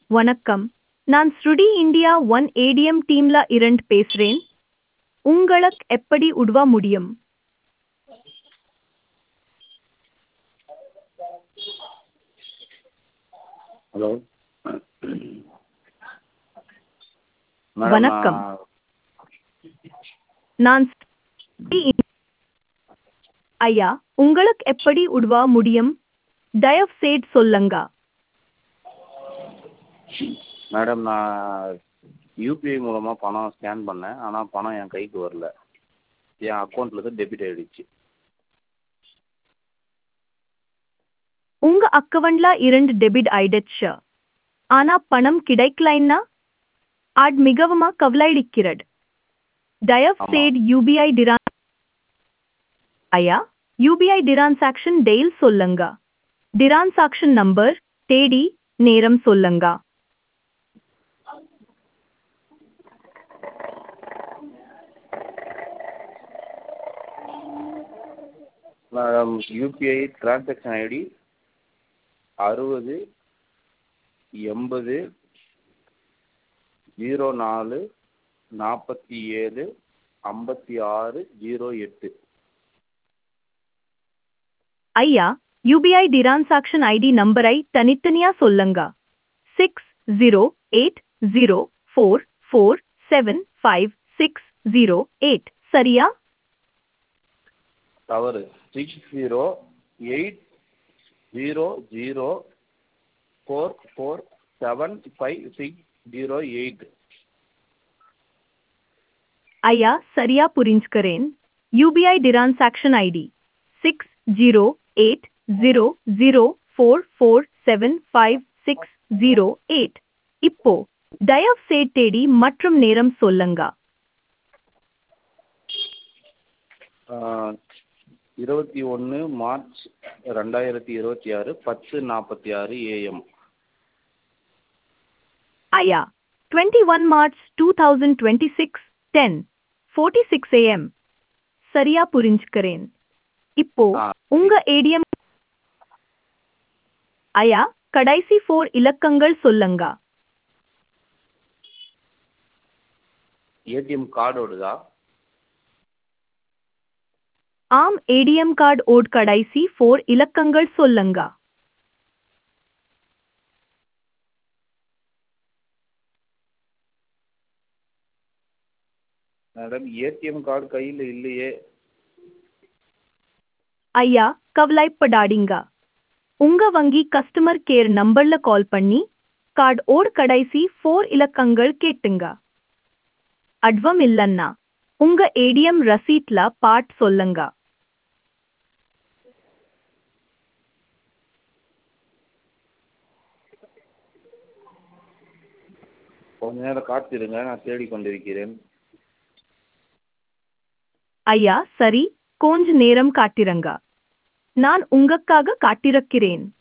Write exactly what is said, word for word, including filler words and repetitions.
வணக்கம். நான் ஸ்ருடி India one ATM டீம்ல இருந்து பேசுறேன். உங்களுக்கு எப்படி உதவ முடியும்? ஹலோ மேடம் வணக்கம். நான் நான் ஸ்ருடி இந்தியா- ஐயா, உங்களுக்கு எப்படி உதவ முடியும்? தயவு செய்து சொல்லுங்க. மேடம் நான் யூபிஐ மூலமாக பணம் ஸ்கேன் பண்ணேன். ஆனால் பணம் என் கைக்கு வரல. என் அக்கௌண்ட்லேருந்து டெபிட் ஆகிடுச்சு. உங்க அக்கவுண்ட்ல இருந்து டெபிட் ஆயிடுச்சு. ஆனா பணம் கிடைக்கலைன்னா அது மிகவும் கவலையளிக்கிறது. தயவு ஆமாம். செய்து யூபிஐ டிரான் ஐயா, யூபிஐ டிரான்சாக்ஷன் டெயில் சொல்லுங்க. டிரான்சாக்ஷன் நம்பர், தேதி, நேரம் சொல்லுங்க. மேடம் யூபிஐ டிரான்சாக்ஷன் ஐடி அறுபது எண்பது ஜீரோ நாலு நாற்பத்தி ஏழு ஐம்பத்தி ஆறு ஜீரோ எட்டு. ஐயா, யூபிஐ டிரான்சாக்ஷன் ஐடி நம்பரை தனித்தனியா சொல்லுங்க. Six zero eight zero four four seven five six zero eight சரியா? தவறு. Six zero eight zero zero four four seven five six zero eight. ஐயா, சரியா புரிஞ்சுக்கிறேன். UPI transaction ID six zero eight zero zero four four seven five six zero eight. இப்போ தயவு செய்து தேதி மற்றும் நேரம் சொல்லுங்க. இருபத்தி ஒன்று மார்ச் ரெண்டாயிரத்தி இருபத்தி ஆறு பத்து நாற்பத்தி ஆறு ஏஎம். ஐயா, twenty one March two thousand twenty six ten forty six A M சரியா புரிஞ்சுக்கிறேன். இப்போ ஆ. உங்க ஏடிஎம் ஐயா, கடைசி ஃபோர் இலக்கங்கள் சொல்லுங்க. ஏடிஎம் கார்டோடுதா? ஆம், ஏடிஎம் கார்டு ஓட் கடைசி ஃபோர் இலக்கங்கள் சொல்லுங்க. மேடம் ஏடிஎம் கார்டு கையில் இல்லையே. ஐயா, கவலைப்படாதீங்க. உங்க வங்கி கஸ்டமர் கேர் நம்பர்ல கால் பண்ணி கார்டு ஓட் கடைசி ஃபோர் இலக்கங்கள் கேட்டுங்க. அட்வம் இல்லன்னா உங்க ஏடிஎம் ரசீட்ல பாட் சொல்லுங்க. கொஞ்ச நேரம் காத்திருங்க, நான் தேடிக் கொண்டிருக்கிறேன். ஐயா, சரி, கொஞ்ச நேரம் காட்டிருங்க. நான் உங்களுக்காக காட்டிருக்கிறேன்.